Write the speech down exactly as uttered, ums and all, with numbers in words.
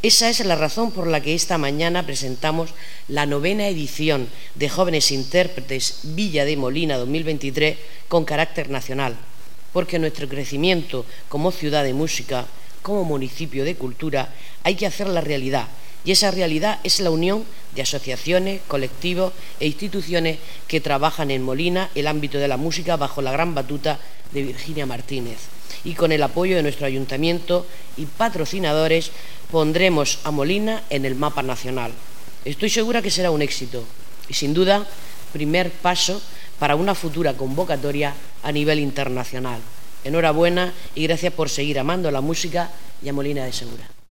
Esa es la razón por la que esta mañana presentamos la novena edición de Jóvenes Intérpretes Villa de Molina dos mil veintitrés con carácter nacional, porque nuestro crecimiento como ciudad de música, como municipio de cultura, hay que hacer la realidad, y esa realidad es la unión de asociaciones, colectivos e instituciones que trabajan en Molina el ámbito de la música bajo la gran batuta de Virginia Martínez. Y con el apoyo de nuestro ayuntamiento y patrocinadores pondremos a Molina en el mapa nacional. Estoy segura que será un éxito y, sin duda, primer paso para una futura convocatoria a nivel internacional. Enhorabuena y gracias por seguir amando la música y a Molina de Segura.